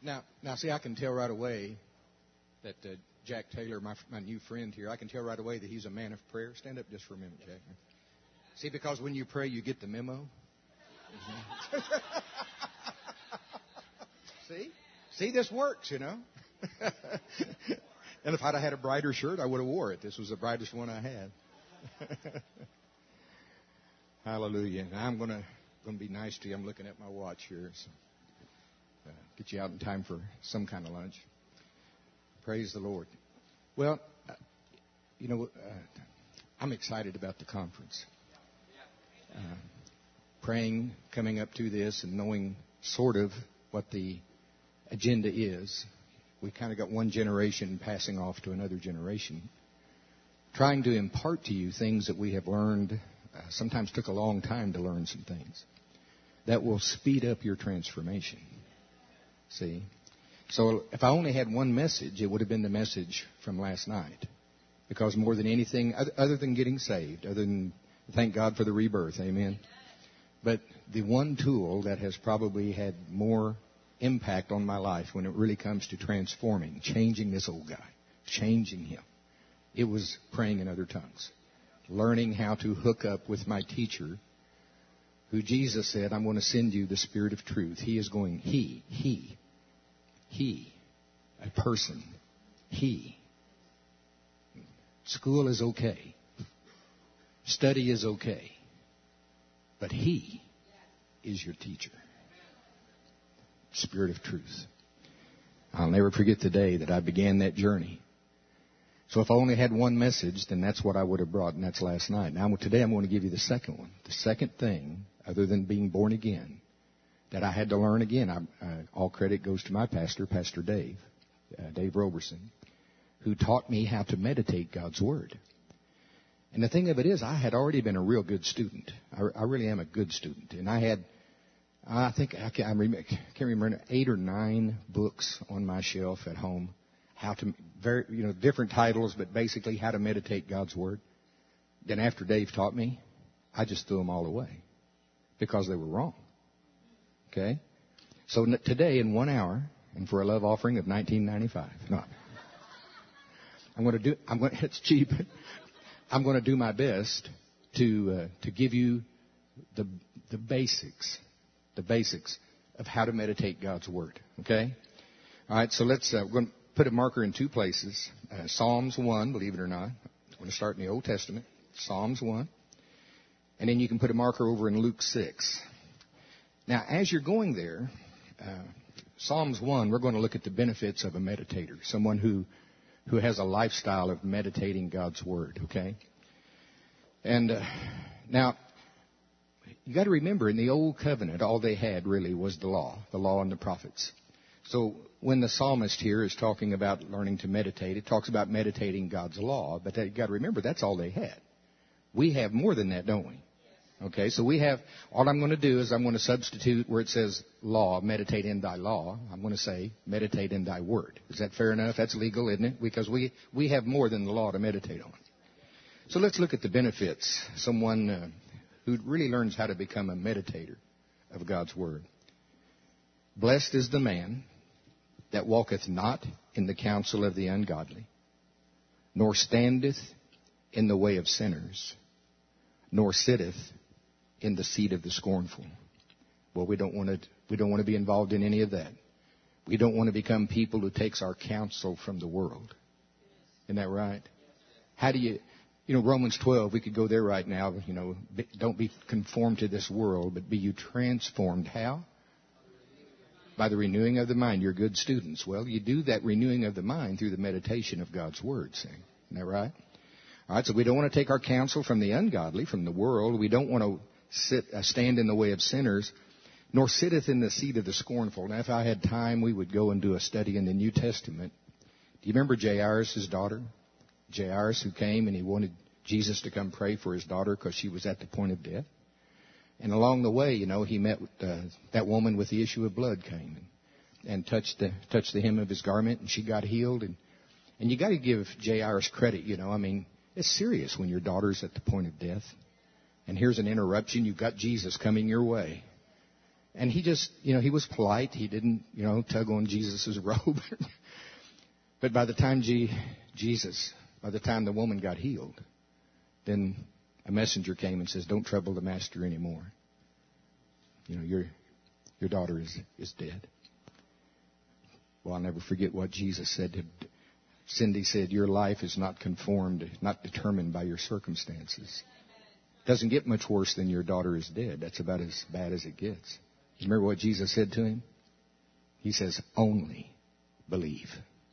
Now, see, I can tell right away that Jack Taylor, my new friend here, I can tell right away that he's a man of prayer. Stand up just for a minute, Jack. See, because when you pray, you get the memo. See, this works, you know. And if I'd have had a brighter shirt, I would have wore it. This was the brightest one I had. Hallelujah. Now I'm going to be nice to you. I'm looking at my watch here. So, get you out in time for some kind of lunch. Praise the Lord. Well, I'm excited about the conference. Praying, coming up to this, and knowing sort of what the agenda is. We kind of got one generation passing off to another generation, trying to impart to you things that we have learned. Sometimes took a long time to learn some things that will speed up your transformation. See? So if I only had one message, it would have been the message from last night. Because more than anything, other than getting saved, other than thank God for the rebirth, amen. But the one tool that has probably had more impact on my life when it really comes to transforming, changing this old guy, changing him, it was praying in other tongues. Learning how to hook up with my teacher, who Jesus said, I'm going to send you the Spirit of truth. He is going, he, a person, he. School is okay. Study is okay. But he is your teacher. Spirit of truth. I'll never forget the day that I began that journey. So if I only had one message, then that's what I would have brought, and that's last night. Now, today I'm going to give you the second one. The second thing, other than being born again, that I had to learn again. All credit goes to my pastor, Pastor Dave Roberson, who taught me how to meditate God's Word. And the thing of it is, I had already been a real good student. I really am a good student. And I had, I can't remember, 8 or 9 books on my shelf at home. How to, different titles, but basically how to meditate God's Word. Then after Dave taught me, I just threw them all away because they were wrong. Okay? So today, in 1 hour, and for a love offering of $19.95, it's cheap. I'm going to do my best to give you the basics of how to meditate God's Word. Okay? All right, so we're going to put a marker in 2 places. Psalms 1, believe it or not. I'm going to start in the Old Testament. Psalms 1. And then you can put a marker over in Luke 6. Now, as you're going there, Psalms 1, we're going to look at the benefits of a meditator, someone who has a lifestyle of meditating God's Word, okay? And now, you got to remember, in the Old Covenant, all they had really was the law and the prophets. So when the psalmist here is talking about learning to meditate, it talks about meditating God's law, but you got to remember, that's all they had. We have more than that, don't we? Okay, so we have, all I'm going to do is I'm going to substitute where it says law, meditate in thy law. I'm going to say meditate in thy word. Is that fair enough? That's legal, isn't it? Because we have more than the law to meditate on. So let's look at the benefits. Someone who really learns how to become a meditator of God's word. Blessed is the man that walketh not in the counsel of the ungodly, nor standeth in the way of sinners, nor sitteth in the seat of the scornful. Well, we don't want to be involved in any of that. We don't want to become people who takes our counsel from the world. Isn't that right? How do you, Romans 12, we could go there right now, don't be conformed to this world, but be you transformed. How? By the renewing of the mind. You're good students. Well, you do that renewing of the mind through the meditation of God's word, see? Isn't that right? All right, so we don't want to take our counsel from the ungodly, from the world. We don't want to stand in the way of sinners, nor sitteth in the seat of the scornful. Now, if I had time, we would go and do a study in the New Testament. Do you remember Jairus' daughter? Jairus, who came and he wanted Jesus to come pray for his daughter because she was at the point of death. And along the way, he met with that woman with the issue of blood came and touched the hem of his garment, and she got healed. And you got to give Jairus credit, it's serious when your daughter's at the point of death. And here's an interruption. You've got Jesus coming your way. And he just, he was polite. He didn't, tug on Jesus' robe. But by the time by the time the woman got healed, then a messenger came and says, don't trouble the master anymore. Your daughter is dead. Well, I'll never forget what Jesus said to Cindy. Said, your life is not determined by your circumstances. Doesn't get much worse than your daughter is dead. That's about as bad as it gets. You remember what Jesus said to him? He says, only believe.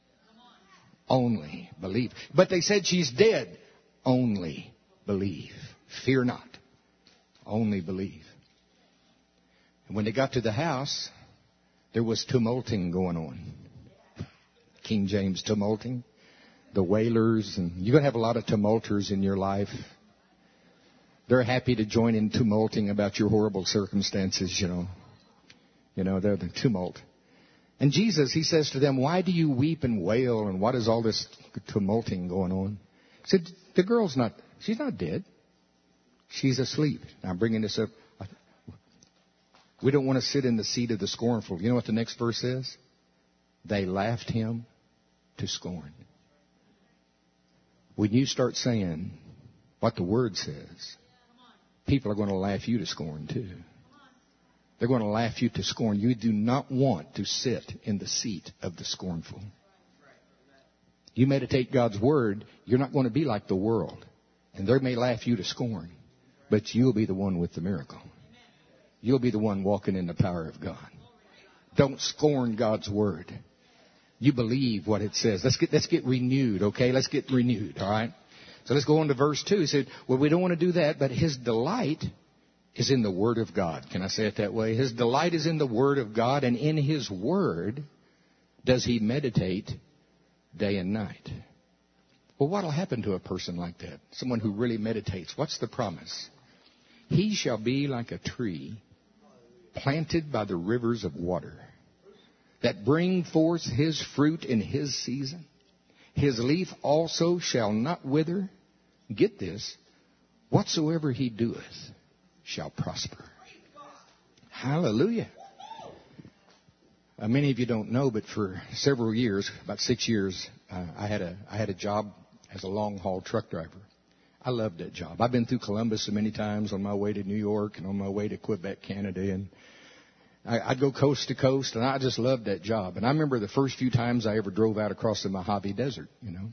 Only believe. But they said she's dead. Only believe. Fear not. Only believe. And when they got to the house, there was tumulting going on. King James tumulting. The wailers. And you're going to have a lot of tumulters in your life. They're happy to join in tumulting about your horrible circumstances, they're the tumult. And Jesus, he says to them, why do you weep and wail? And what is all this tumulting going on? He said, the girl's she's not dead. She's asleep. Now, I'm bringing this up. We don't want to sit in the seat of the scornful. You know what the next verse says? They laughed him to scorn. When you start saying what the Word says, people are going to laugh you to scorn too. They're going to laugh you to scorn. You do not want to sit in the seat of the scornful. You meditate God's Word, you're not going to be like the world. And they may laugh you to scorn, but you'll be the one with the miracle. You'll be the one walking in the power of God. Don't scorn God's Word. You believe what it says. Let's get renewed, okay? Let's get renewed, all right? So let's go on to verse 2. He said, well, we don't want to do that, but his delight is in the Word of God. Can I say it that way? His delight is in the Word of God, and in His Word does he meditate day and night. Well, what will happen to a person like that? Someone who really meditates. What's the promise? He shall be like a tree planted by the rivers of water that bring forth his fruit in his season. His leaf also shall not wither. Get this. Whatsoever he doeth shall prosper. Hallelujah. Many of you don't know, but for several years, about 6 years, I had a job as a long-haul truck driver. I loved that job. I've been through Columbus so many times on my way to New York and on my way to Quebec, Canada, and I'd go coast to coast, and I just loved that job. And I remember the first few times I ever drove out across the Mojave Desert,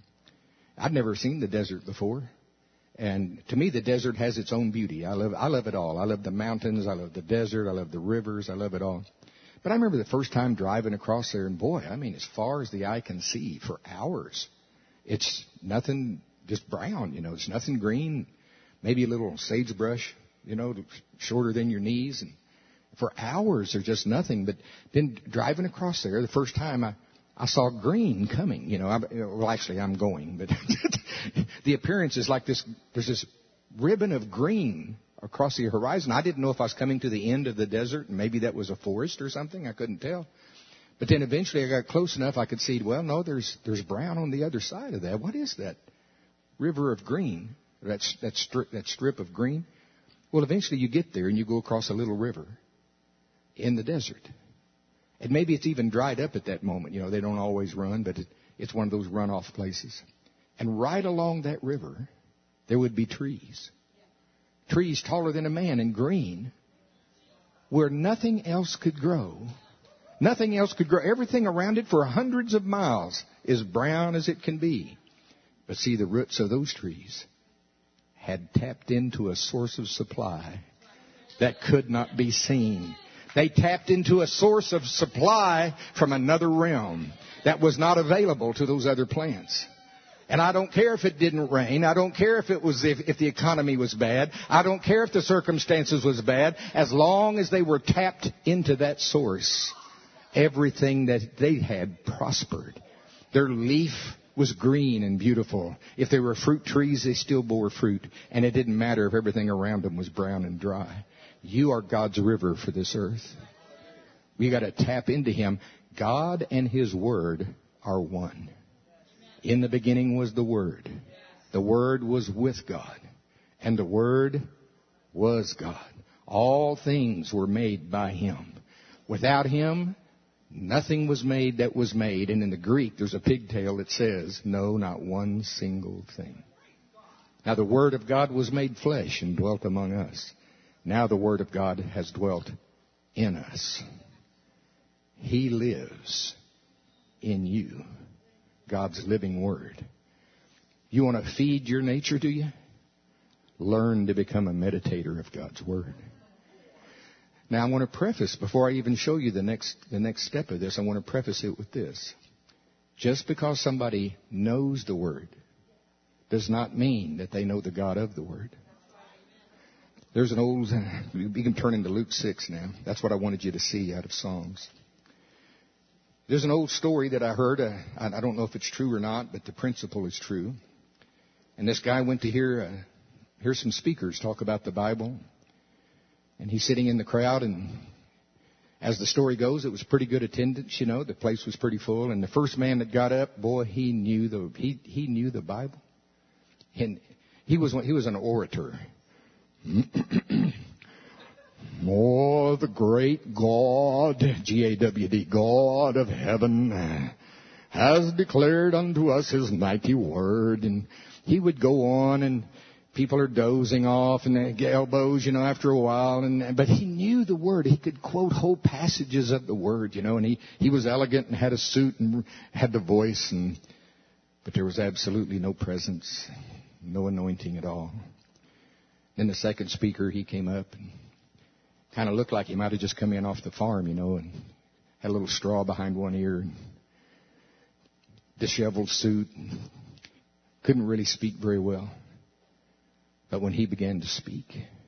I'd never seen the desert before. And to me, the desert has its own beauty. I love it all. I love the mountains. I love the desert. I love the rivers. I love it all. But I remember the first time driving across there, and boy, as far as the eye can see for hours, it's nothing, just brown, it's nothing green, maybe a little sagebrush, shorter than your knees. And for hours, there's just nothing. But then driving across there, the first time I saw green coming, actually I'm going, but the appearance is like this, there's this ribbon of green across the horizon. I didn't know if I was coming to the end of the desert, and maybe that was a forest or something. I couldn't tell. But then eventually I got close enough I could see, well, no, there's brown on the other side of that. What is that river of green, that strip of green? Well, eventually you get there and you go across a little river in the desert. And maybe it's even dried up at that moment. They don't always run, but it's one of those runoff places. And right along that river, there would be trees. Trees taller than a man and green, where nothing else could grow. Nothing else could grow. Everything around it for hundreds of miles is brown as it can be. But see, the roots of those trees had tapped into a source of supply that could not be seen. They tapped into a source of supply from another realm that was not available to those other plants. And I don't care if it didn't rain. I don't care if the economy was bad. I don't care if the circumstances was bad. As long as they were tapped into that source, everything that they had prospered. Their leaf was green and beautiful. If they were fruit trees, they still bore fruit. And it didn't matter if everything around them was brown and dry. You are God's river for this earth. We got to tap into Him. God and His Word are one. In the beginning was the Word. The Word was with God. And the Word was God. All things were made by Him. Without Him, nothing was made that was made. And in the Greek, there's a pigtail that says, no, not one single thing. Now, the Word of God was made flesh and dwelt among us. Now the Word of God has dwelt in us. He lives in you. God's living Word. You want to feed your nature, do you? Learn to become a meditator of God's Word. Now, I want to preface, before I even show you the next step of this, I want to preface it with this. Just because somebody knows the Word does not mean that they know the God of the Word. There's an old, you can turn into Luke 6 now. That's what I wanted you to see out of Psalms. There's an old story that I heard. I don't know if it's true or not, but the principle is true. And this guy went to hear some speakers talk about the Bible. And he's sitting in the crowd, and as the story goes, it was pretty good attendance, you know. The place was pretty full. And the first man that got up, boy, he knew the Bible. And he was an orator. Oh, the great God, G-A-W-D, God of heaven, has declared unto us His mighty word. And he would go on, and people are dozing off and they get elbows, you know, after a while. But he knew the Word. He could quote whole passages of the Word, you know, and he was elegant and had a suit and had the voice. But there was absolutely no presence, no anointing at all. Then the second speaker, he came up and kind of looked like he might have just come in off the farm, you know, and had a little straw behind one ear and disheveled suit. And couldn't really speak very well. But when he began to speak,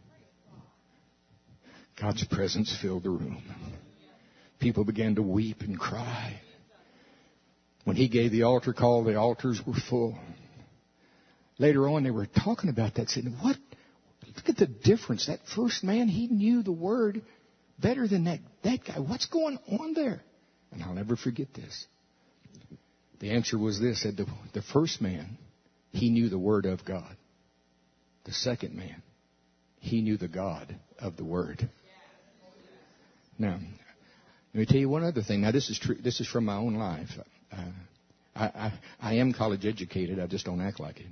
God's presence filled the room. People began to weep and cry. When he gave the altar call, the altars were full. Later on, they were talking about that, saying, what? Look at the difference. That first man, he knew the Word better than that guy. What's going on there? And I'll never forget this. The answer was this, that the first man, he knew the Word of God. The second man, he knew the God of the Word. Now, let me tell you one other thing. Now, this is true. This is from my own life. I am college educated. I just don't act like it.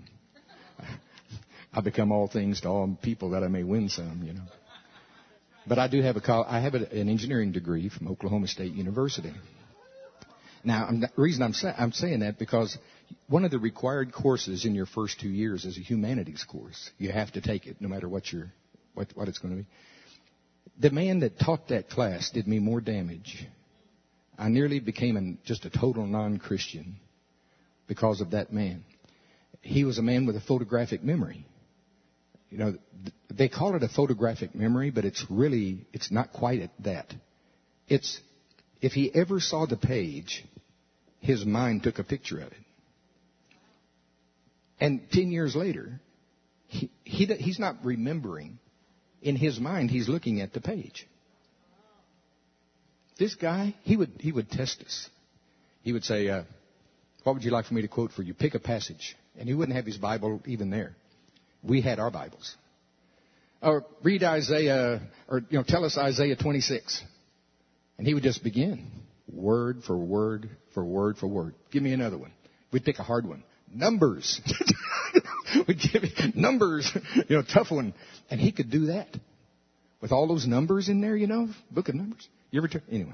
I become all things to all people that I may win some, you know. But I do have an engineering degree from Oklahoma State University. Now, the reason I'm saying that because one of the required courses in your first 2 years is a humanities course. You have to take it, no matter what it's going to be. The man that taught that class did me more damage. I nearly became just a total non-Christian because of that man. He was a man with a photographic memory. You know, they call it a photographic memory, but it's not quite that. It's, if he ever saw the page, his mind took a picture of it. And 10 years later, he's not remembering. In his mind, he's looking at the page. This guy, he would test us. He would say, what would you like for me to quote for you? Pick a passage. And he wouldn't have his Bible even there. We had our Bibles. Or read Isaiah, or tell us Isaiah 26. And he would just begin, word for word for word for word. Give me another one. We'd pick a hard one. Numbers. We'd give him Numbers, tough one. And he could do that. With all those numbers in there, book of Numbers. You ever anyway.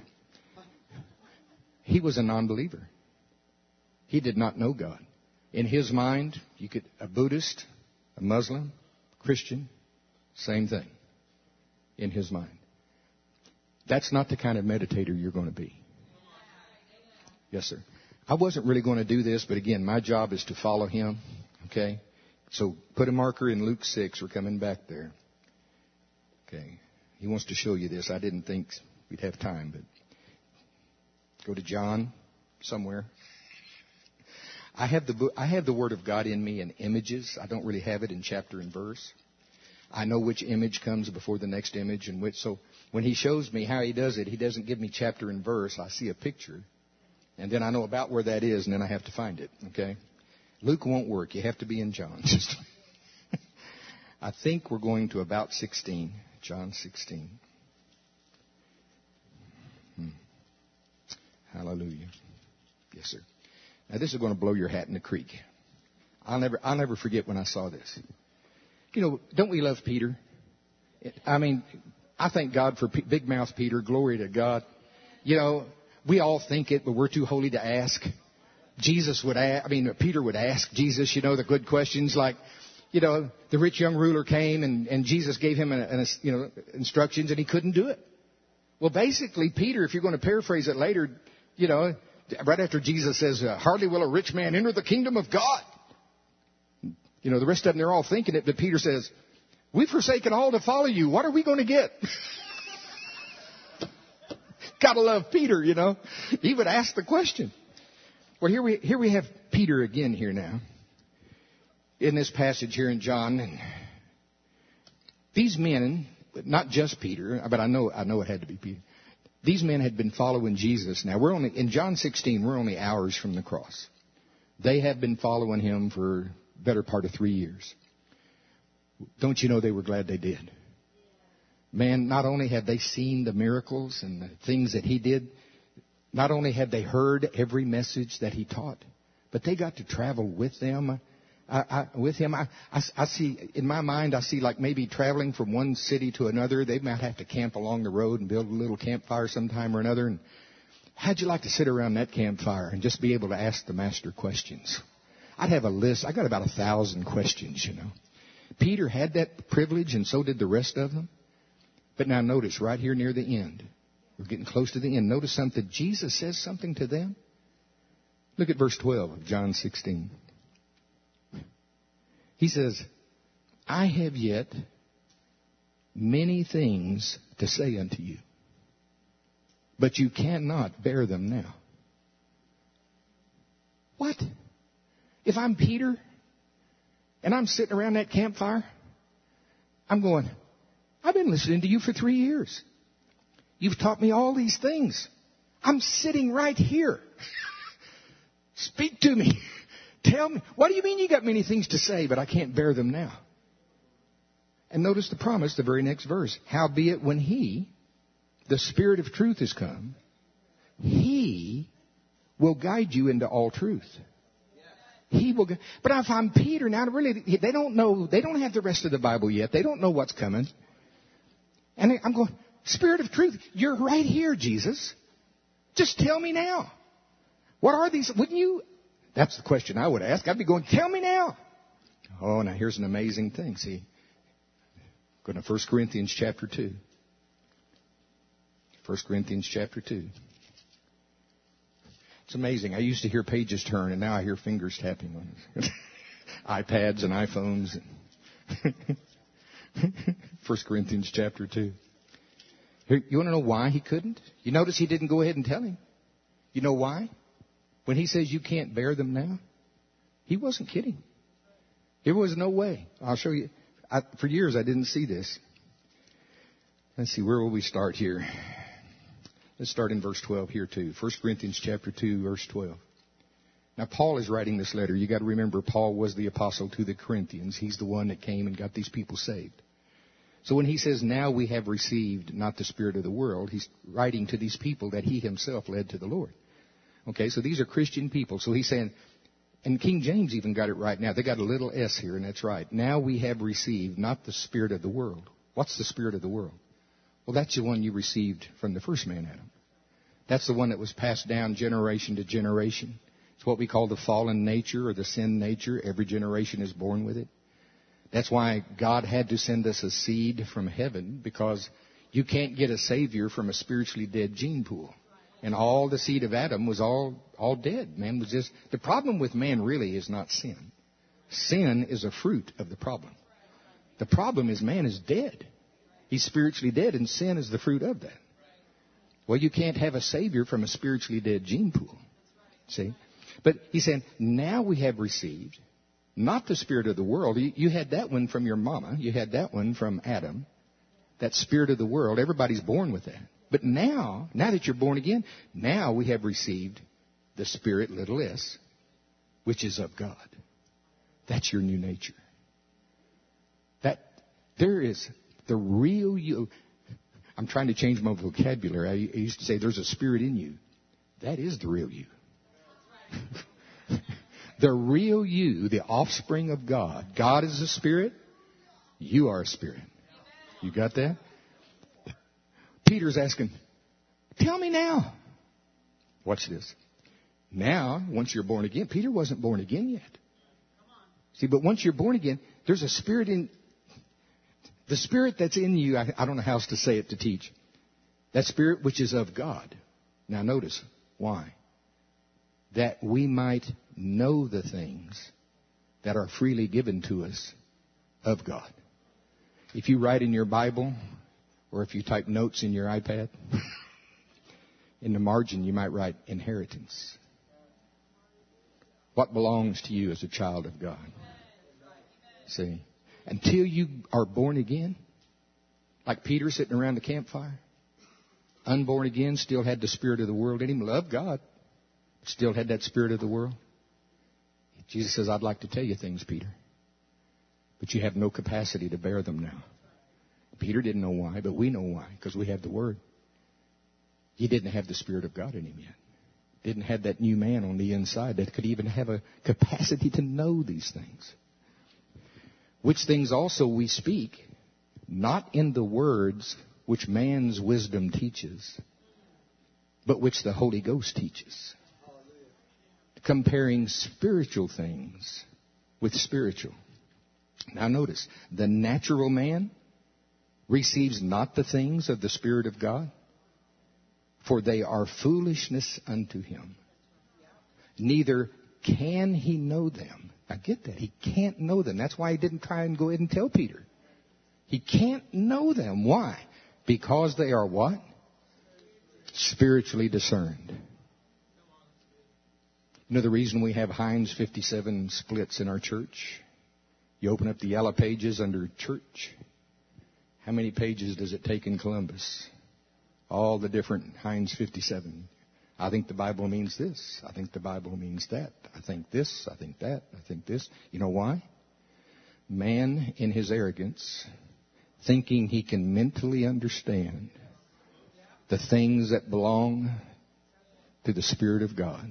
He was a non-believer. He did not know God. In his mind, a Buddhist, a Muslim, Christian, same thing. In his mind. That's not the kind of meditator you're going to be. Yes, sir. I wasn't really going to do this, but again, my job is to follow him. Okay? So put a marker in Luke 6. We're coming back there. Okay. He wants to show you this. I didn't think we'd have time, but go to John somewhere. I have the Word of God in me in images. I don't really have it in chapter and verse. I know which image comes before the next image, so when he shows me how he does it, he doesn't give me chapter and verse. I see a picture, and then I know about where that is, and then I have to find it. Okay, Luke won't work. You have to be in John. I think we're going to about 16, John 16. Hallelujah. Yes, sir. Now, this is going to blow your hat in the creek. I'll never forget when I saw this. You know, don't we love Peter? I mean, I thank God for Big Mouth Peter. Glory to God. You know, we all think it, but we're too holy to ask. Peter would ask Jesus, you know, the good questions like, you know, the rich young ruler came and Jesus gave him instructions and he couldn't do it. Well, basically, Peter, if you're going to paraphrase it later, you know, right after Jesus says, hardly will a rich man enter the kingdom of God. You know, the rest of them, they're all thinking it, but Peter says, we've forsaken all to follow you. What are we going to get? Gotta love Peter, you know. He would ask the question. Well, here we have Peter again here now. In this passage here in John. And these men, not just Peter, but I know it had to be Peter. These men had been following Jesus. Now, in John 16, we're only hours from the cross. They have been following him for the better part of 3 years. Don't you know they were glad they did? Man, not only had they seen the miracles and the things that he did, not only had they heard every message that he taught, but they got to travel with them. I see, in my mind, I see like maybe traveling from one city to another. They might have to camp along the road and build a little campfire sometime or another. And how'd you like to sit around that campfire and just be able to ask the master questions? I'd have a list. I got about 1,000 questions, you know. Peter had that privilege, and so did the rest of them. But now notice, right here near the end, we're getting close to the end. Notice something. Jesus says something to them. Look at verse 12 of John 16. He says, I have yet many things to say unto you, but you cannot bear them now. What? If I'm Peter and I'm sitting around that campfire, I'm going, I've been listening to you for 3 years. You've taught me all these things. I'm sitting right here. Speak to me. Tell me. What do you mean you got many things to say, but I can't bear them now? And notice the promise, the very next verse. Howbeit when he, the Spirit of truth, is come, he will guide you into all truth. He will. But if I'm Peter now, really, they don't know. They don't have the rest of the Bible yet. They don't know what's coming. And I'm going, Spirit of truth, you're right here, Jesus. Just tell me now. What are these? Wouldn't you? That's the question I would ask. I'd be going, tell me now. Oh, now here's an amazing thing. See, go to 1 Corinthians chapter 2. 1 Corinthians chapter 2. It's amazing. I used to hear pages turn, and now I hear fingers tapping on iPads and iPhones. 1 Corinthians chapter 2. You want to know why he couldn't? You notice he didn't go ahead and tell him. You know why? When he says you can't bear them now, he wasn't kidding. There was no way. I'll show you. For years I didn't see this. Let's see, where will we start here? Let's start in verse 12 here too. 1 Corinthians chapter 2, verse 12. Now Paul is writing this letter. You got to remember Paul was the apostle to the Corinthians. He's the one that came and got these people saved. So when he says, now we have received not the spirit of the world, he's writing to these people that he himself led to the Lord. Okay, so these are Christian people. So he's saying, and King James even got it right now. They got a little S here, and that's right. Now we have received not the spirit of the world. What's the spirit of the world? Well, that's the one you received from the first man, Adam. That's the one that was passed down generation to generation. It's what we call the fallen nature or the sin nature. Every generation is born with it. That's why God had to send us a seed from heaven, because you can't get a Savior from a spiritually dead gene pool. And all the seed of Adam was all dead. Man was just, the problem with man really is not sin. Sin is a fruit of the problem. The problem is man is dead. He's spiritually dead, and sin is the fruit of that. Well, you can't have a Savior from a spiritually dead gene pool. See? But he's saying, now we have received not the spirit of the world. You had that one from your mama. You had that one from Adam. That spirit of the world. Everybody's born with that. But now that you're born again, now we have received the Spirit, little s, which is of God. That's your new nature. That there is the real you. I'm trying to change my vocabulary. I used to say there's a spirit in you That is the real you. The real you, the offspring of God. God is a spirit. You are a spirit. You got that? Peter's asking, tell me now. Watch this. Now, once you're born again, Peter wasn't born again yet. See, but once you're born again, there's a spirit in, the spirit that's in you, I don't know how else to say it to teach. That spirit which is of God. Now notice, why? That we might know the things that are freely given to us of God. If you write in your Bible, or if you type notes in your iPad, in the margin you might write inheritance. What belongs to you as a child of God? See, until you are born again, like Peter sitting around the campfire, unborn again, still had the spirit of the world in him, loved God, but still had that spirit of the world. Jesus says, I'd like to tell you things, Peter, but you have no capacity to bear them now. Peter didn't know why, but we know why, because we have the Word. He didn't have the Spirit of God in him yet. Didn't have that new man on the inside that could even have a capacity to know these things. Which things also we speak, not in the words which man's wisdom teaches, but which the Holy Ghost teaches. Comparing spiritual things with spiritual. Now notice, the natural man receives not the things of the Spirit of God, for they are foolishness unto him. Neither can he know them. Now get that. He can't know them. That's why he didn't try and go ahead and tell Peter. He can't know them. Why? Because they are what? Spiritually discerned. You know the reason we have Heinz 57 splits in our church? You open up the yellow pages under church. How many pages does it take in Columbus? All the different Heinz 57. I think the Bible means this. I think the Bible means that. I think this. I think that. I think this. You know why? Man, in his arrogance, thinking he can mentally understand the things that belong to the Spirit of God,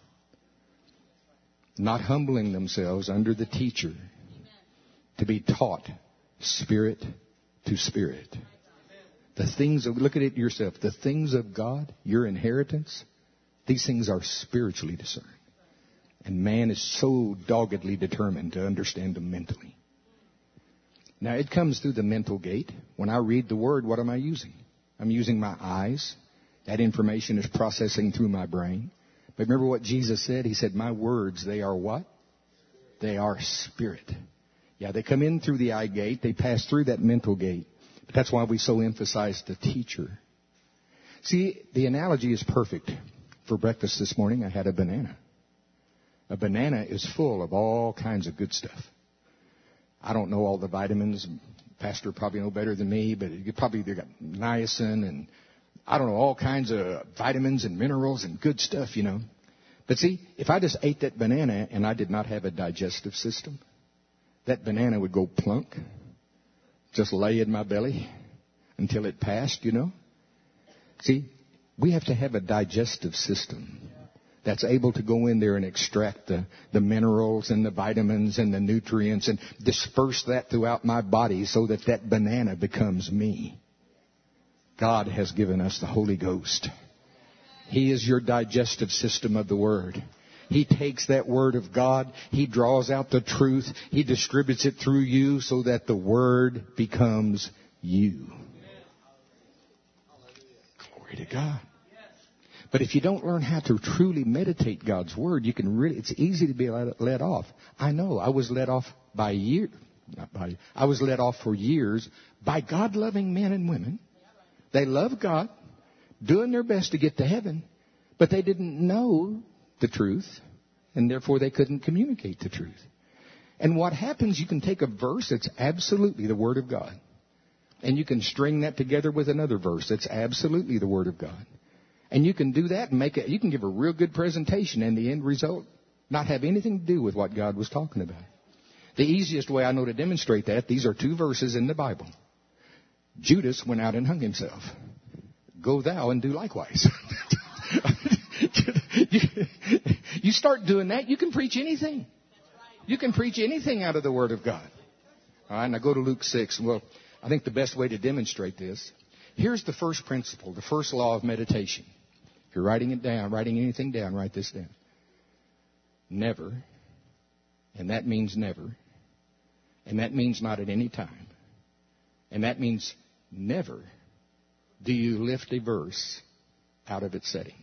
not humbling themselves under the teacher to be taught spirit to spirit. The things of, look at it yourself, the things of God, your inheritance, these things are spiritually discerned. And man is so doggedly determined to understand them mentally. Now it comes through the mental gate. When I read the Word, what am I using? I'm using my eyes. That information is processing through my brain. But remember what Jesus said? He said, my words, they are what? They are spirit. Yeah, they come in through the eye gate. They pass through that mental gate. But that's why we so emphasize the teacher. See, the analogy is perfect. For breakfast this morning, I had a banana. A banana is full of all kinds of good stuff. I don't know all the vitamins. Pastor probably know better than me, but they got niacin and I don't know, all kinds of vitamins and minerals and good stuff, you know. But see, if I just ate that banana and I did not have a digestive system, that banana would go plunk. Just lay in my belly until it passed, you know. See, we have to have a digestive system that's able to go in there and extract the minerals and the vitamins and the nutrients and disperse that throughout my body so that that banana becomes me. God has given us the Holy Ghost. He is your digestive system of the Word. He takes that Word of God, He draws out the truth, He distributes it through you so that the Word becomes you. Glory to God. But if you don't learn how to truly meditate God's Word, it's easy to be led off. I know, I was led off I was led off for years by God-loving men and women. They love God, doing their best to get to heaven, but they didn't know the truth, and therefore they couldn't communicate the truth. And what happens, you can take a verse that's absolutely the Word of God, and you can string that together with another verse that's absolutely the Word of God. And you can do that and you can give a real good presentation, and the end result not have anything to do with what God was talking about. The easiest way I know to demonstrate that, these are two verses in the Bible. Judas went out and hung himself. Go thou and do likewise. You start doing that, you can preach anything. You can preach anything out of the Word of God. All right, now go to Luke 6. Well, I think the best way to demonstrate this, here's the first principle, the first law of meditation. If you're writing it down, writing anything down, write this down. Never, and that means never, and that means not at any time, and that means never do you lift a verse out of its setting.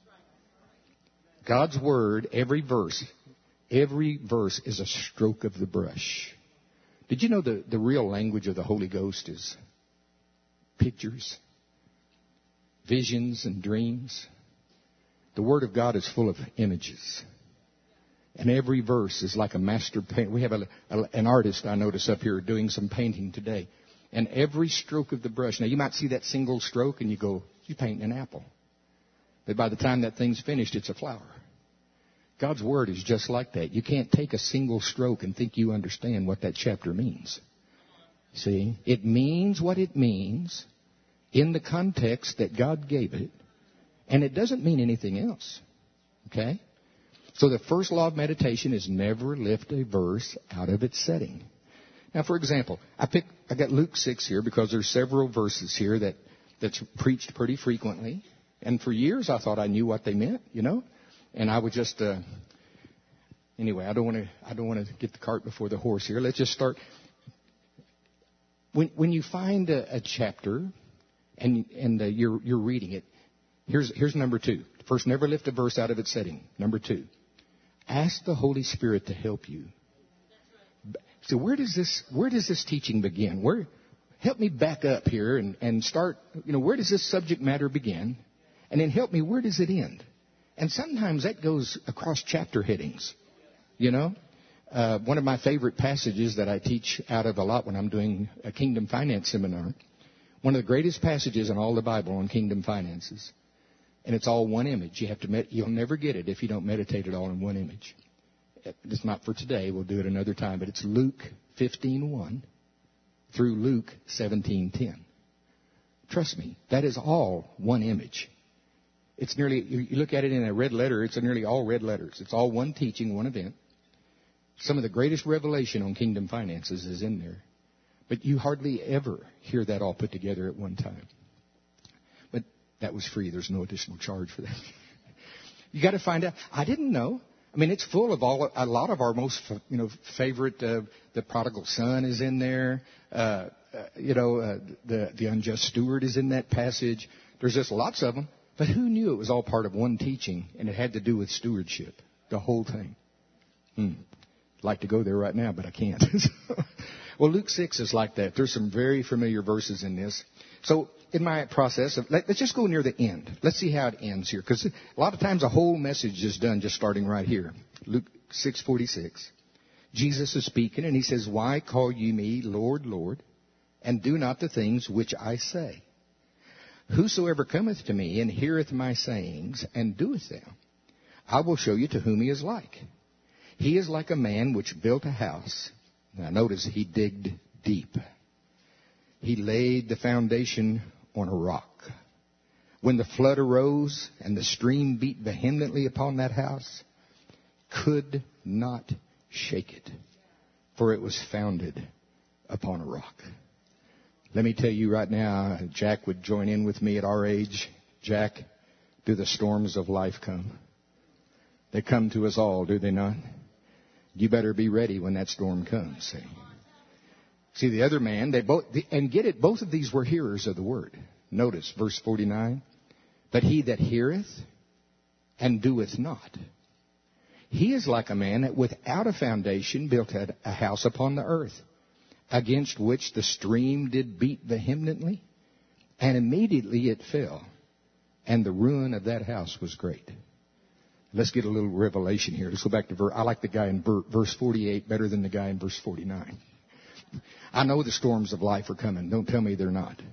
God's Word, every verse is a stroke of the brush. Did you know the real language of the Holy Ghost is pictures, visions, and dreams? The Word of God is full of images. And every verse is like a master paint. We have an artist I notice up here doing some painting today. And every stroke of the brush. Now, you might see that single stroke and you go, you're painting an apple. But by the time that thing's finished, it's a flower. God's Word is just like that. You can't take a single stroke and think you understand what that chapter means. See? It means what it means in the context that God gave it. And it doesn't mean anything else. Okay? So the first law of meditation is never lift a verse out of its setting. Now, for example, I got Luke 6 here because there's several verses here that's preached pretty frequently. And for years I thought I knew what they meant, you know. And I would just, anyway, I don't want to get the cart before the horse here. Let's just start. When you find a chapter and you're reading it, here's number 2. First, never lift a verse out of its setting. Number 2, ask the Holy Spirit to help you. So where does this teaching begin? Help me back up here and start, where does this subject matter begin? And then help me, where does it end? And sometimes that goes across chapter headings, One of my favorite passages that I teach out of a lot when I'm doing a kingdom finance seminar, one of the greatest passages in all the Bible on kingdom finances. And it's all one image. You'll never get it if you don't meditate it all in one image. It's not for today. We'll do it another time. But it's Luke 15:1 through Luke 17:10. Trust me, that is all one image. It's nearly, you look at it in a red letter, it's nearly all red letters. It's all one teaching, one event. Some of the greatest revelation on kingdom finances is in there. But you hardly ever hear that all put together at one time. But that was free. There's no additional charge for that. You got to find out. I didn't know. I mean, it's full of a lot of our most, favorite. The prodigal son is in there. The unjust steward is in that passage. There's just lots of them. But who knew it was all part of one teaching and it had to do with stewardship, the whole thing? I'd like to go there right now, but I can't. Well, Luke 6 is like that. There's some very familiar verses in this. So in my process, let's just go near the end. Let's see how it ends here. Because a lot of times a whole message is done just starting right here. Luke 6:46. Jesus is speaking and he says, "Why call ye me Lord, Lord, and do not the things which I say? Whosoever cometh to me and heareth my sayings and doeth them, I will show you to whom he is like. He is like a man which built a house." Now notice he digged deep. He laid the foundation on a rock. When the flood arose and the stream beat vehemently upon that house, could not shake it, for it was founded upon a rock. Let me tell you right now, Jack would join in with me at our age. Jack, do the storms of life come? They come to us all, do they not? You better be ready when that storm comes. See, the other man, both of these were hearers of the word. Notice verse 49. But he that heareth and doeth not, he is like a man that without a foundation built a house upon the earth, against which the stream did beat vehemently, and immediately it fell, and the ruin of that house was great. Let's get a little revelation here. Let's go back to I like the guy in verse 48 better than the guy in verse 49. I know the storms of life are coming. Don't tell me they're not.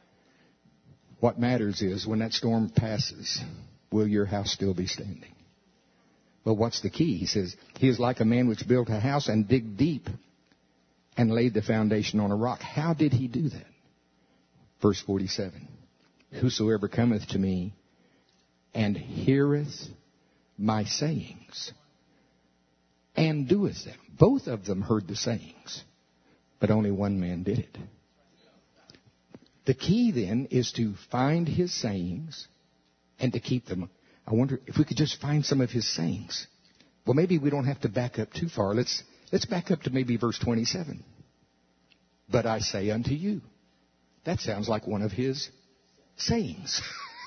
What matters is when that storm passes, will your house still be standing? Well, what's the key? He says, he is like a man which built a house and digged deep and laid the foundation on a rock. How did he do that? Verse 47. Whosoever cometh to me and heareth my sayings, and doeth them. Both of them heard the sayings, but only one man did it. The key then is to find his sayings and to keep them. I wonder if we could just find some of his sayings. Well, maybe we don't have to back up too far. Let's back up to maybe verse 27. But I say unto you. That sounds like one of his sayings.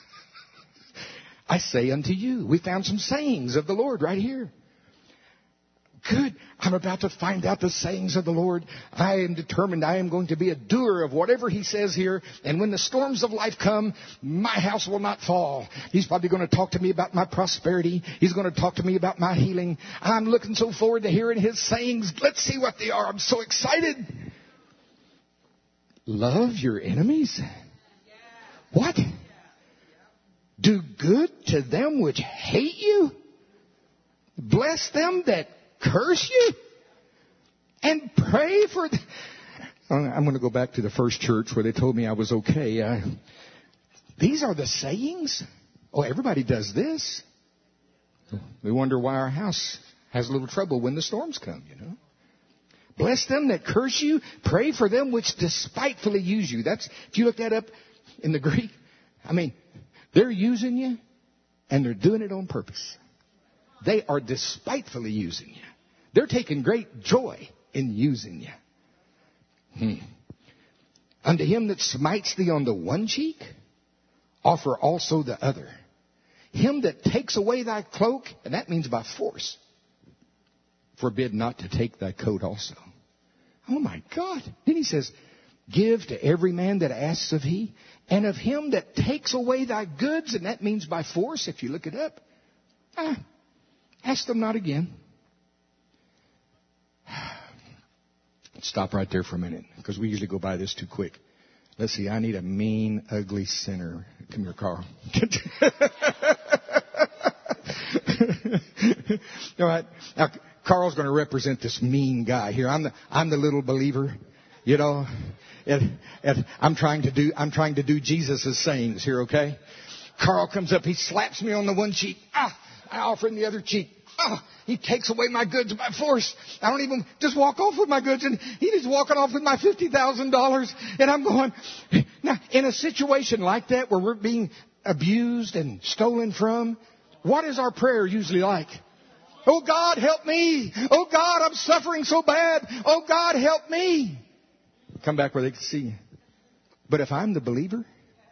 I say unto you. We found some sayings of the Lord right here. Good. I'm about to find out the sayings of the Lord. I am determined I am going to be a doer of whatever he says here. And when the storms of life come, my house will not fall. He's probably going to talk to me about my prosperity. He's going to talk to me about my healing. I'm looking so forward to hearing his sayings. Let's see what they are. I'm so excited. Love your enemies. What? Do good to them which hate you. Bless them that curse you, and pray for them. I'm going to go back to the first church where they told me I was okay. These are the sayings? Oh, everybody does this. We wonder why our house has a little trouble when the storms come, you know. Bless them that curse you. Pray for them which despitefully use you. That's, if you look that up in the Greek, I mean, they're using you, and they're doing it on purpose. They are despitefully using you. They're taking great joy in using you. Unto him that smites thee on the one cheek, offer also the other. Him that takes away thy cloak, and that means by force, forbid not to take thy coat also. Oh my God. Then he says, give to every man that asks of thee, and of him that takes away thy goods, and that means by force, if you look it up, ask them not again. Let's stop right there for a minute, because we usually go by this too quick. Let's see, I need a mean, ugly sinner. Come here, Carl. All right. Now, Carl's going to represent this mean guy here. I'm the little believer, you know. And I'm trying to do Jesus' sayings here, okay? Carl comes up, he slaps me on the one cheek. I offer him the other cheek. He takes away my goods by force. I don't even just walk off with my goods, and he's walking off with my $50,000. And I'm going, now, in a situation like that where we're being abused and stolen from, what is our prayer usually like? Oh, God, help me. Oh, God, I'm suffering so bad. Oh, God, help me. Come back where they can see you. But if I'm the believer,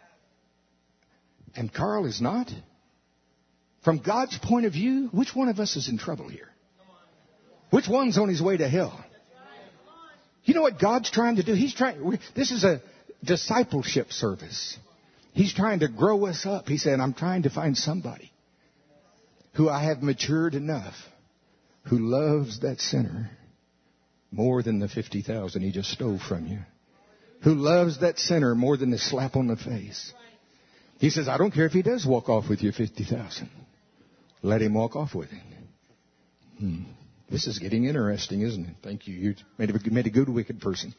and Carl is not, from God's point of view, which one of us is in trouble here? Which one's on his way to hell? You know what God's trying to do? This is a discipleship service. He's trying to grow us up. He said, I'm trying to find somebody who I have matured enough, who loves that sinner more than the $50,000 he just stole from you. Who loves that sinner more than the slap on the face. He says, I don't care if he does walk off with your $50,000. Let him walk off with it. This is getting interesting, isn't it? Thank you. You made a good wicked person.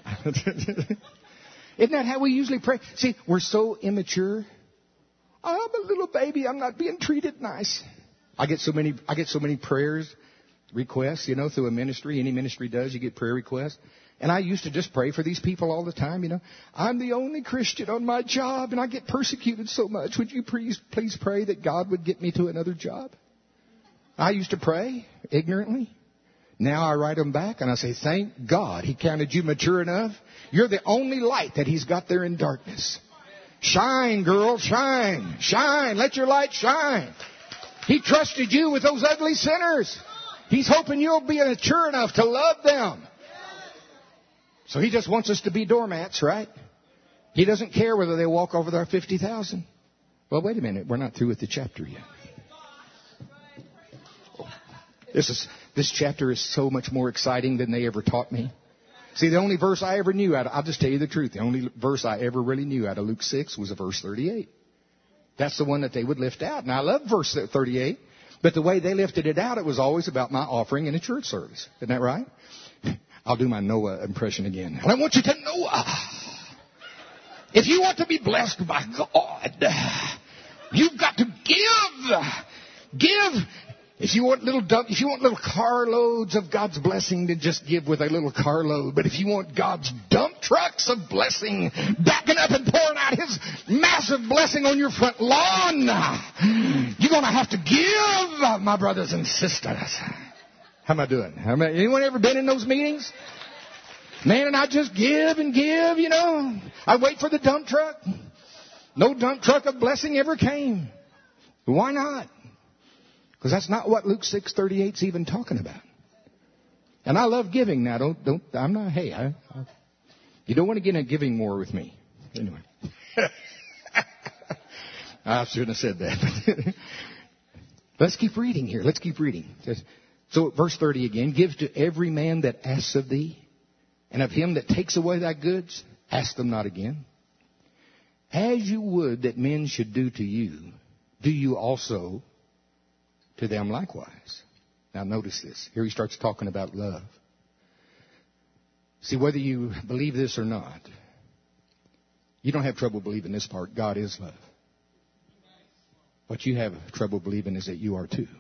Isn't that how we usually pray? See, we're so immature. I'm a little baby. I'm not being treated nice. I get so many prayers, requests, you know, through a ministry. Any ministry does, you get prayer requests. And I used to just pray for these people all the time, you know. I'm the only Christian on my job, and I get persecuted so much. Would you please pray that God would get me to another job? I used to pray ignorantly. Now I write them back, and I say, thank God he counted you mature enough. You're the only light that he's got there in darkness. Shine, girl, shine. Shine. Let your light shine. He trusted you with those ugly sinners. He's hoping you'll be mature enough to love them. So he just wants us to be doormats, right? He doesn't care whether they walk over their $50,000. Well, wait a minute. We're not through with the chapter yet. This chapter is so much more exciting than they ever taught me. See, the only verse I ever knew I'll just tell you the truth. The only verse I ever really knew out of Luke 6 was verse 38. That's the one that they would lift out. And I love verse 38. But the way they lifted it out, it was always about my offering in a church service. Isn't that right? I'll do my Noah impression again. And I want you to know, if you want to be blessed by God, you've got to Give. If you want little carloads of God's blessing, then just give with a little carload. But if you want God's dump trucks of blessing, backing up and pouring out His massive blessing on your front lawn, you're going to have to give, my brothers and sisters. How am I doing? Anyone ever been in those meetings? Man, and I just give and give, you know. I wait for the dump truck. No dump truck of blessing ever came. Why not? Because that's not what Luke 6:38 is even talking about. And I love giving now. You don't want to get in giving more with me. Anyway. I shouldn't have said that. Let's keep reading here. Let's keep reading. So verse 30 again. Give to every man that asks of thee, and of him that takes away thy goods, ask them not again. As you would that men should do to you, do you also to them likewise. Now notice this. Here he starts talking about love. See, whether you believe this or not, you don't have trouble believing this part. God is love. What you have trouble believing is that you are too.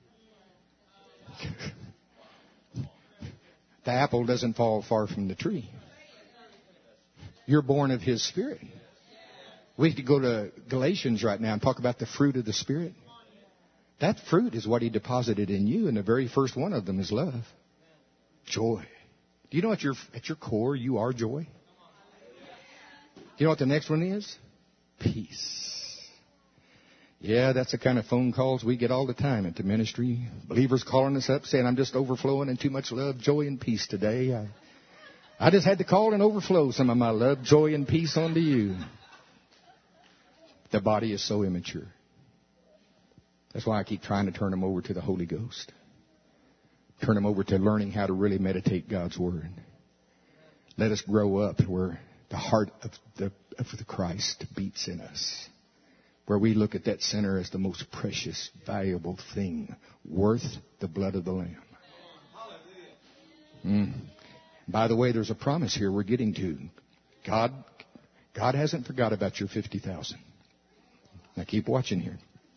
The apple doesn't fall far from the tree. You're born of His Spirit. We could go to Galatians right now and talk about the fruit of the Spirit. That fruit is what He deposited in you, and the very first one of them is love. Joy. Do you know at your core you are joy? Do you know what the next one is? Peace. Yeah, that's the kind of phone calls we get all the time at the ministry. Believers calling us up saying, I'm just overflowing in too much love, joy, and peace today. I just had to call and overflow some of my love, joy, and peace onto you. The body is so immature. That's why I keep trying to turn them over to the Holy Ghost. Turn them over to learning how to really meditate God's Word. Let us grow up where the heart of the Christ beats in us. Where we look at that sinner as the most precious, valuable thing, worth the blood of the Lamb. By the way, there's a promise here we're getting to. God hasn't forgot about your 50,000. Now keep watching here.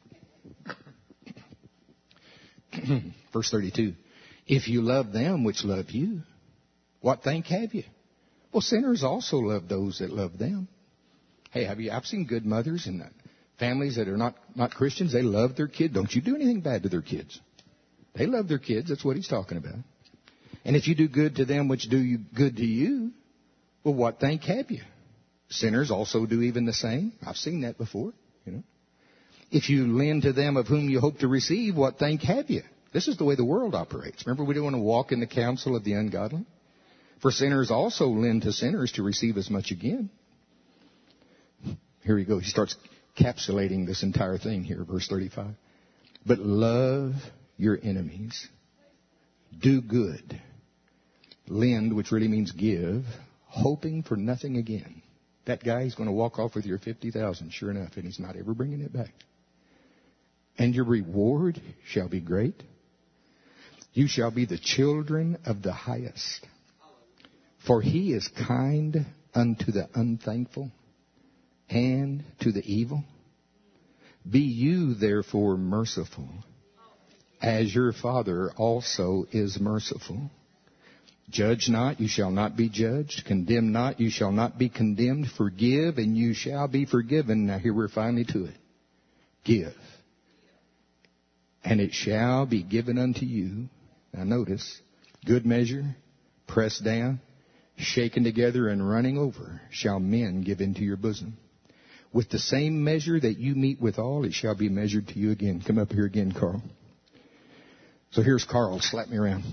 Verse 32. If you love them which love you, what thank have you? Well, sinners also love those that love them. Hey, I've seen good mothers and families that are not Christians. They love their kid. Don't you do anything bad to their kids. They love their kids. That's what he's talking about. And if you do good to them which do good to you, well, what thank have you? Sinners also do even the same. I've seen that before, you know. If you lend to them of whom you hope to receive, what thank have you? This is the way the world operates. Remember, we don't want to walk in the counsel of the ungodly. For sinners also lend to sinners to receive as much again. Here we go. He starts encapsulating this entire thing here, verse 35. But love your enemies. Do good. Lend, which really means give, hoping for nothing again. That guy, he's going to walk off with your 50,000, sure enough, and he's not ever bringing it back. And your reward shall be great. You shall be the children of the highest. For He is kind unto the unthankful and to the evil. Be you therefore merciful, as your Father also is merciful. Judge not, you shall not be judged. Condemn not, you shall not be condemned. Forgive, and you shall be forgiven. Now here we're finally to it. Give, and it shall be given unto you. Now notice, good measure, pressed down, shaken together, and running over, shall men give into your bosom. With the same measure that you meet withal, it shall be measured to you again. Come up here again, Carl. So here's Carl. Slap me around.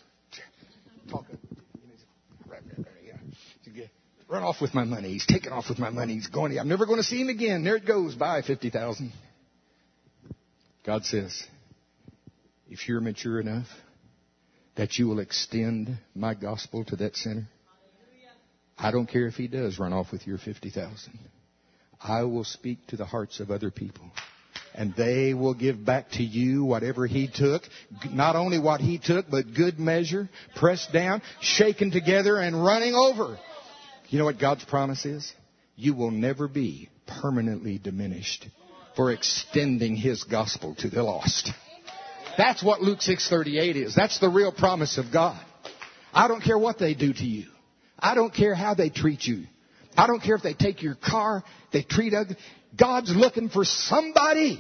Run off with my money. He's taking off with my money. He's going. I'm never going to see him again. There it goes. Bye, 50,000. God says, if you're mature enough that you will extend my gospel to that sinner, I don't care if he does run off with your 50,000. I will speak to the hearts of other people. And they will give back to you whatever he took. Not only what he took, but good measure, pressed down, shaken together, and running over. You know what God's promise is? You will never be permanently diminished for extending His gospel to the lost. That's what Luke 6:38 is. That's the real promise of God. I don't care what they do to you. I don't care how they treat you. I don't care if they take your car, they treat others. God's looking for somebody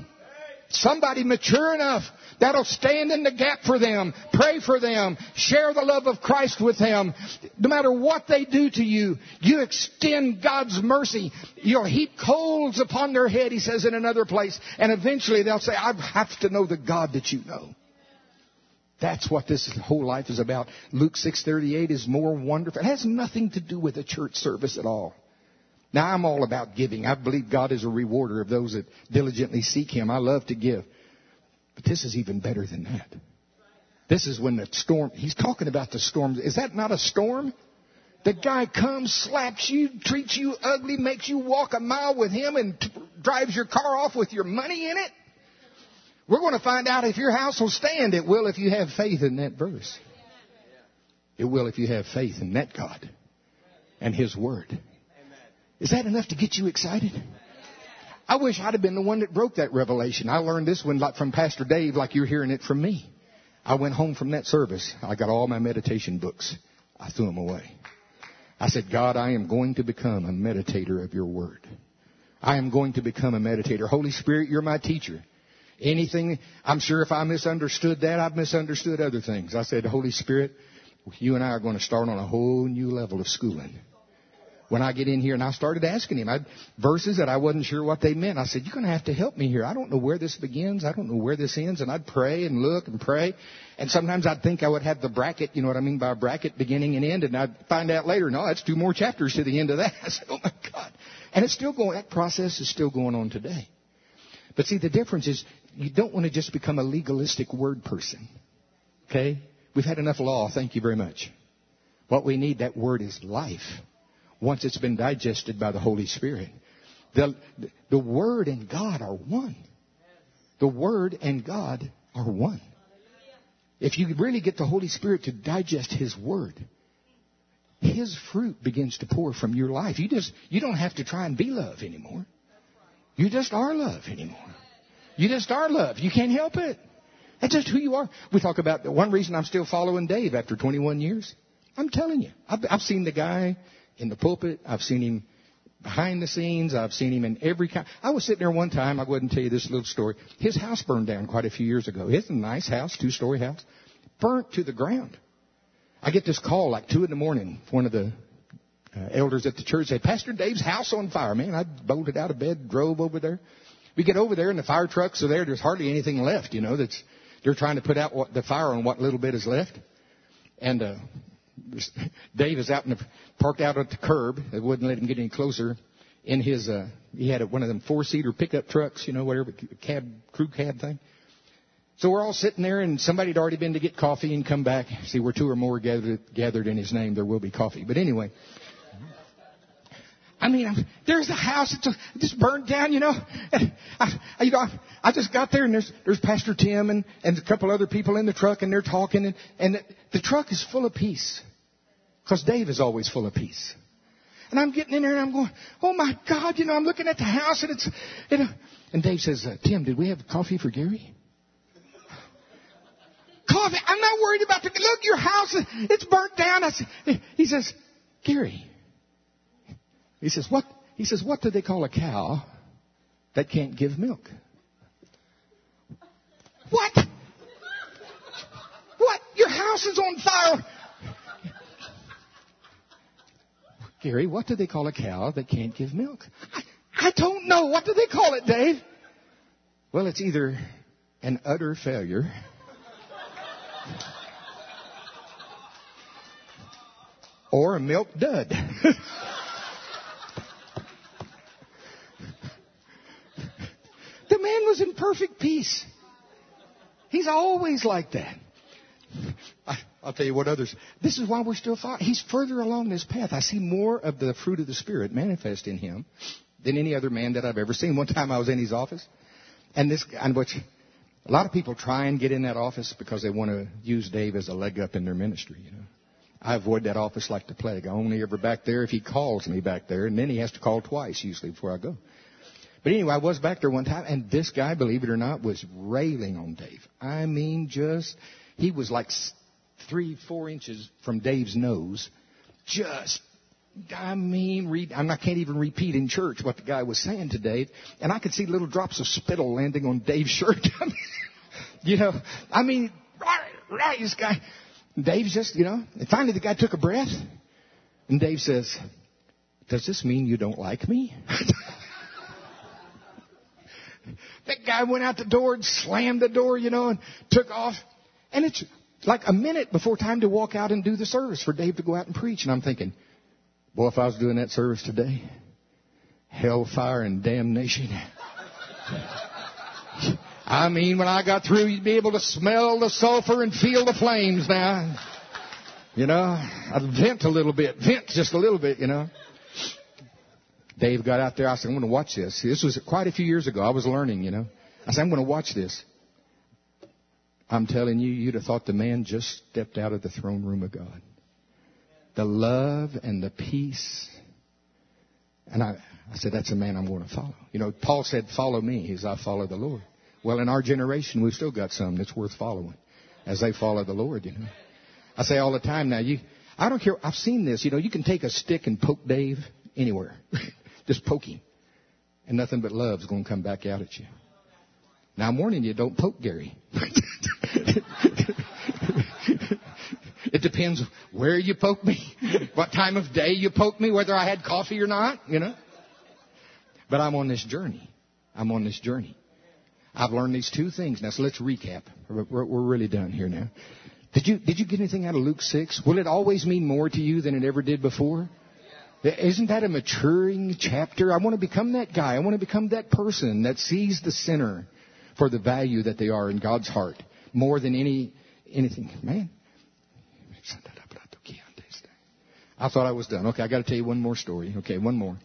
mature enough that'll stand in the gap for them, pray for them, share the love of Christ with them. No matter what they do to you, you extend God's mercy. You'll heap coals upon their head, He says in another place. And eventually they'll say, I have to know the God that you know. That's what this whole life is about. Luke 6:38 is more wonderful. It has nothing to do with a church service at all. Now, I'm all about giving. I believe God is a rewarder of those that diligently seek Him. I love to give. But this is even better than that. This is when the storm, He's talking about the storm. Is that not a storm? The guy comes, slaps you, treats you ugly, makes you walk a mile with him, and drives your car off with your money in it. We're going to find out if your house will stand. It will if you have faith in that verse. It will if you have faith in that God and His Word. Is that enough to get you excited? I wish I'd have been the one that broke that revelation. I learned this one from Pastor Dave, like you're hearing it from me. I went home from that service. I got all my meditation books. I threw them away. I said, God, I am going to become a meditator of your Word. I am going to become a meditator. Holy Spirit, you're my teacher. Anything, I'm sure if I misunderstood that, I've misunderstood other things. I said, Holy Spirit, you and I are going to start on a whole new level of schooling. When I get in here, and I started asking him verses that I wasn't sure what they meant. I said, you're going to have to help me here. I don't know where this begins. I don't know where this ends. And I'd pray and look and pray. And sometimes I'd think I would have the bracket, you know what I mean by a bracket, beginning and end. And I'd find out later, no, that's 2 more chapters to the end of that. I said, oh my God. And it's still going, that process is still going on today. But see, the difference is you don't want to just become a legalistic word person. Okay? We've had enough law. Thank you very much. What we need, that word is life. Once it's been digested by the Holy Spirit. The Word and God are one. The Word and God are one. If you really get the Holy Spirit to digest His Word, His fruit begins to pour from your life. You don't have to try and be love anymore. You just are love anymore. You just are love. You can't help it. That's just who you are. We talk about the one reason I'm still following Dave after 21 years. I'm telling you. I've seen the guy in the pulpit. I've seen him behind the scenes. I've seen him in every kind. I was sitting there one time. I wouldn't tell you this little story. His house burned down quite a few years ago. It's a nice house, 2-story house. Burnt to the ground. I get this call like 2 a.m. One of the elders at the church said, Pastor Dave's house on fire. Man, I bolted out of bed, drove over there. We get over there and the fire trucks are there. There's hardly anything left, you know. They're trying to put out the fire on what little bit is left. And Dave is parked out at the curb. They wouldn't let him get any closer. In his, he had one of them 4-seater pickup trucks, you know, whatever, crew cab thing. So we're all sitting there, and somebody had already been to get coffee and come back. See, where 2 or more gathered in His name, there will be coffee. But anyway, I mean, there's a house that just burned down, you know. And I just got there, and there's Pastor Tim and a couple other people in the truck, and they're talking, and the truck is full of peace. Because Dave is always full of peace. And I'm getting in there, and I'm going, oh my God, you know, I'm looking at the house, and it's, you know. And Dave says, Tim, did we have coffee for Gary? Coffee? I'm not worried about look, your house, it's burnt down. He says, Gary. He says, what? He says, what do they call a cow that can't give milk? What? What? Your house is on fire. Gary, what do they call a cow that can't give milk? I don't know. What do they call it, Dave? Well, it's either an utter failure or a milk dud. The man was in perfect peace. He's always like that. I'll tell you what others. This is why we're still following. He's further along this path. I see more of the fruit of the Spirit manifest in him than any other man that I've ever seen. One time I was in his office, and a lot of people try and get in that office because they want to use Dave as a leg up in their ministry. You know, I avoid that office like the plague. I only ever back there if he calls me back there, and then he has to call twice usually before I go. But anyway, I was back there one time, and this guy, believe it or not, was railing on Dave. I mean, he was like 3-4 inches from Dave's nose. I can't even repeat in church what the guy was saying to Dave. And I could see little drops of spittle landing on Dave's shirt. This guy. Dave's just, and finally the guy took a breath. And Dave says, "Does this mean you don't like me?" That guy went out the door and slammed the door, and took off. And it's like a minute before time to walk out and do the service for Dave to go out and preach. And I'm thinking, boy, if I was doing that service today, hellfire and damnation. I mean, when I got through, you'd be able to smell the sulfur and feel the flames now. I'd vent a little bit. Vent just a little bit, Dave got out there. I said, "I'm going to watch this." This was quite a few years ago. I was learning, I said, "I'm going to watch this." I'm telling you, you'd have thought the man just stepped out of the throne room of God. The love and the peace. And I said, "That's a man I'm going to follow." Paul said, "Follow me as I follow the Lord." Well, in our generation, we've still got some that's worth following as they follow the Lord, I say all the time now, I don't care. I've seen this. You can take a stick and poke Dave anywhere. Just poke him. And nothing but love's going to come back out at you. Now, I'm warning you, don't poke Gary. It depends where you poke me, what time of day you poke me, whether I had coffee or not, But I'm on this journey. I've learned these 2 things. Now, so let's recap. We're really done here now. Did you get anything out of Luke 6? Will it always mean more to you than it ever did before? Isn't that a maturing chapter? I want to become that guy. I want to become that person that sees the sinner for the value that they are in God's heart more than anything. Man. I thought I was done. Okay, I got to tell you one more story. Okay, one more.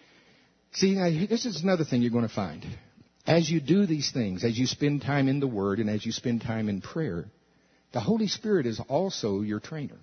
See, now, this is another thing you're going to find. As you do these things, as you spend time in the Word and as you spend time in prayer, the Holy Spirit is also your trainer.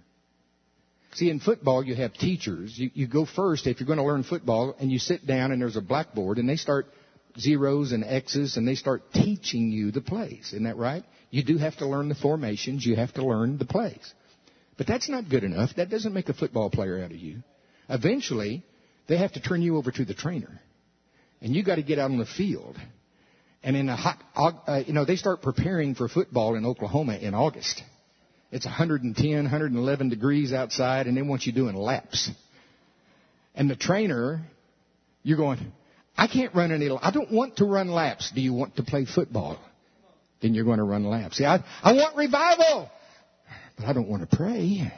See, in football, you have teachers. You go first if you're going to learn football, and you sit down and there's a blackboard, and they start zeros and X's, and they start teaching you the plays. Isn't that right? You do have to learn the formations. You have to learn the plays. But that's not good enough. That doesn't make a football player out of you. Eventually, they have to turn you over to the trainer. And you got to get out on the field. And in they start preparing for football in Oklahoma in August. It's 110, 111 degrees outside, and they want you doing laps. And the trainer, you're going, "I can't run I don't want to run laps." "Do you want to play football?" Then you're going to run laps. See, I want revival, but I don't want to pray.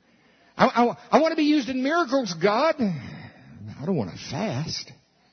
I want to be used in miracles, God. I don't want to fast.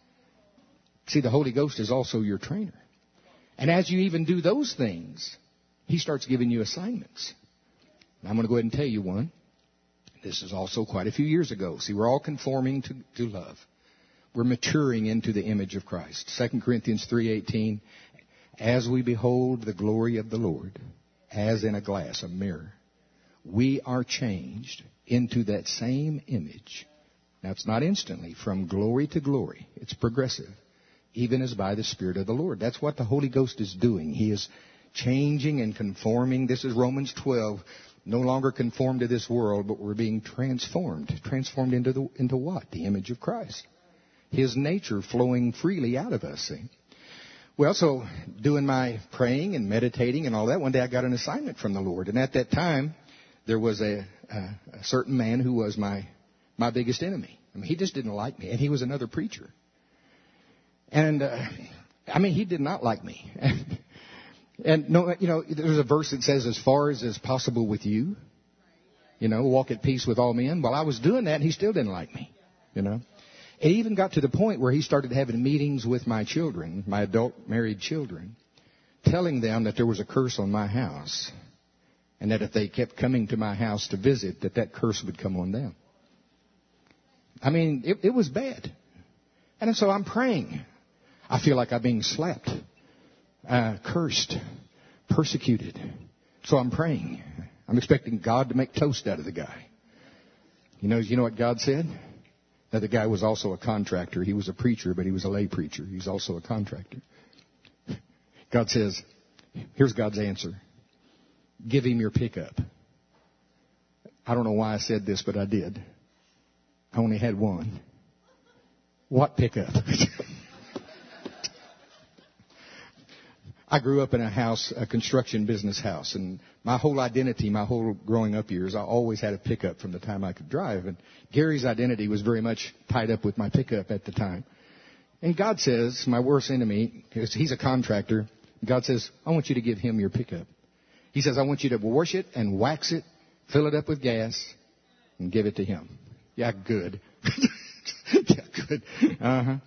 See, the Holy Ghost is also your trainer. And as you even do those things, He starts giving you assignments. And I'm going to go ahead and tell you one. This is also quite a few years ago. See, we're all conforming to love. We're maturing into the image of Christ. 2 Corinthians 3:18, "As we behold the glory of the Lord, as in a glass, a mirror, we are changed into that same image." Now, it's not instantly, from glory to glory. It's progressive. "Even as by the Spirit of the Lord." That's what the Holy Ghost is doing. He is changing and conforming. This is Romans 12. No longer conformed to this world, but we're being transformed. Transformed into what? The image of Christ. His nature flowing freely out of us, see. Well, so doing my praying and meditating and all that, one day I got an assignment from the Lord. And at that time, there was a certain man who was my biggest enemy. I mean, he just didn't like me. And he was another preacher. And, he did not like me. And there's a verse that says, "As far as is possible with you, walk at peace with all men." Well, I was doing that, and he still didn't like me, It even got to the point where he started having meetings with my children, my adult married children, telling them that there was a curse on my house, and that if they kept coming to my house to visit, that curse would come on them. I mean, it was bad. And so I'm praying. I feel like I'm being slapped. Cursed, persecuted. So I'm praying. I'm expecting God to make toast out of the guy. You know what God said? Now, the guy was also a contractor. He was a preacher, but he was a lay preacher. He's also a contractor. God says, here's God's answer. Give him your pickup. I don't know why I said this, but I did. I only had one. What pickup? I grew up in a house, a construction business house, and my whole identity, my whole growing up years, I always had a pickup from the time I could drive. And Gary's identity was very much tied up with my pickup at the time. And God says, my worst enemy, he's a contractor, God says, I want you to give him your pickup. He says, I want you to wash it and wax it, fill it up with gas, and give it to him. Yeah, good. Yeah, good. Uh-huh.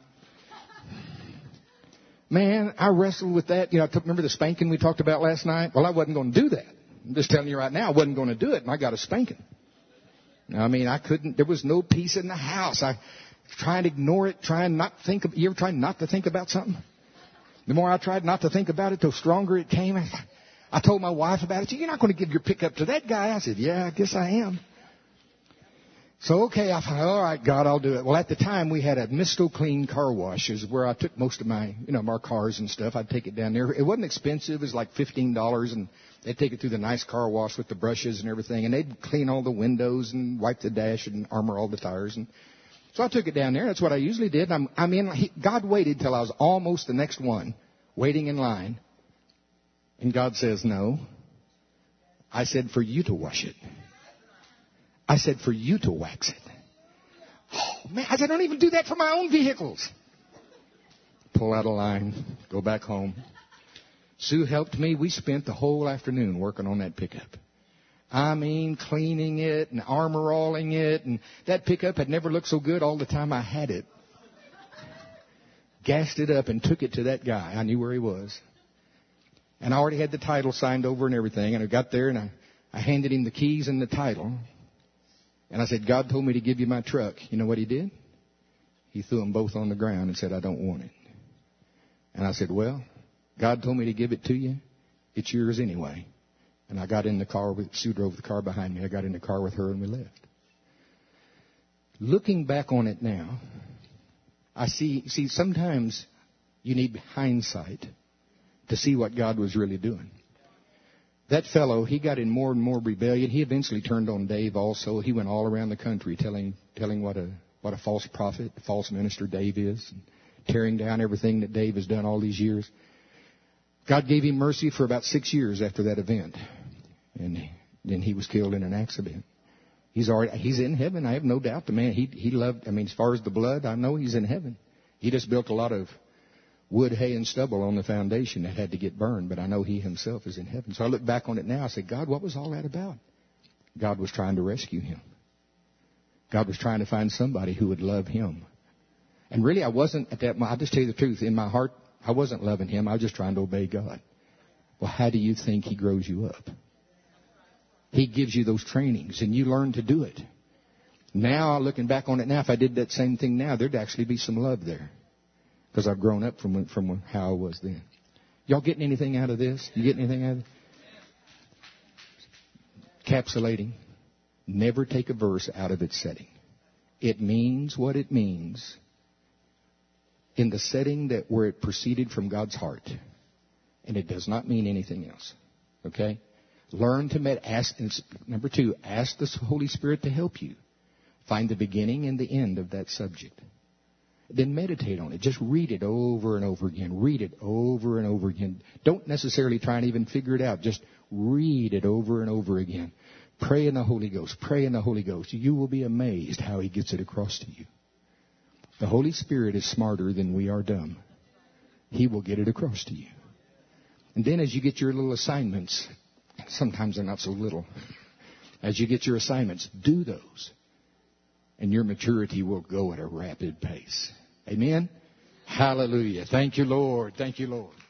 Man, I wrestled with that. You know, remember the spanking we talked about last night? Well, I wasn't going to do that. I'm just telling you right now, I wasn't going to do it, and I got a spanking. I mean, I couldn't. There was no peace in the house. I tried to ignore it, trying not to think. You ever tried not to think about something? The more I tried not to think about it, the stronger it came. I told my wife about it. You're not going to give your pickup to that guy. I said, yeah, I guess I am. So, okay, I thought, all right, God, I'll do it. Well, at the time, we had a Misto Clean car wash, is where I took most of my, our cars and stuff. I'd take it down there. It wasn't expensive. It was like $15, and they'd take it through the nice car wash with the brushes and everything, and they'd clean all the windows and wipe the dash and armor all the tires. And so I took it down there. That's what I usually did. God waited till I was almost the next one, waiting in line. And God says, no. I said, for you to wash it. I said, for you to wax it. Oh, man, I said, I don't even do that for my own vehicles. Pull out a line, go back home. Sue helped me. We spent the whole afternoon working on that pickup. I mean, cleaning it and armor-alling it. And that pickup had never looked so good all the time I had it. Gassed it up and took it to that guy. I knew where he was. And I already had the title signed over and everything. And I got there and I handed him the keys and the title. And I said, God told me to give you my truck. You know what he did? He threw them both on the ground and said, I don't want it. And I said, well, God told me to give it to you. It's yours anyway. And I got in the car with Sue drove the car behind me. I got in the car with her and we left. Looking back on it now, I see sometimes you need hindsight to see what God was really doing. That fellow, he got in more and more rebellion. He eventually turned on Dave also. He went all around the country telling what a false prophet, a false minister Dave is, and tearing down everything that Dave has done all these years. God gave him mercy for about 6 years after that event. And then he was killed in an accident. He's in heaven. I have no doubt. The man, he loved, as far as the blood, I know he's in heaven. He just built a lot of wood, hay, and stubble on the foundation that had to get burned, but I know he himself is in heaven. So I look back on it now, I say, God, what was all that about? God was trying to rescue him. God was trying to find somebody who would love him. And really, I wasn't at that, I'll just tell you the truth, in my heart, I wasn't loving him, I was just trying to obey God. Well, how do you think he grows you up? He gives you those trainings, and you learn to do it. Now, looking back on it now, if I did that same thing now, there'd actually be some love there. Because I've grown up from how I was then. Y'all getting anything out of this? You getting anything out of it? Capsulating. Never take a verse out of its setting. It means what it means in the setting where it proceeded from God's heart. And it does not mean anything else. Okay? Learn to number 2, ask the Holy Spirit to help you find the beginning and the end of that subject. Then meditate on it. Just read it over and over again. Read it over and over again. Don't necessarily try and even figure it out. Just read it over and over again. Pray in the Holy Ghost. Pray in the Holy Ghost. You will be amazed how he gets it across to you. The Holy Spirit is smarter than we are dumb. He will get it across to you. And then as you get your little assignments, sometimes they're not so little. As you get your assignments, do those. And your maturity will go at a rapid pace. Amen? Hallelujah. Thank you, Lord. Thank you, Lord.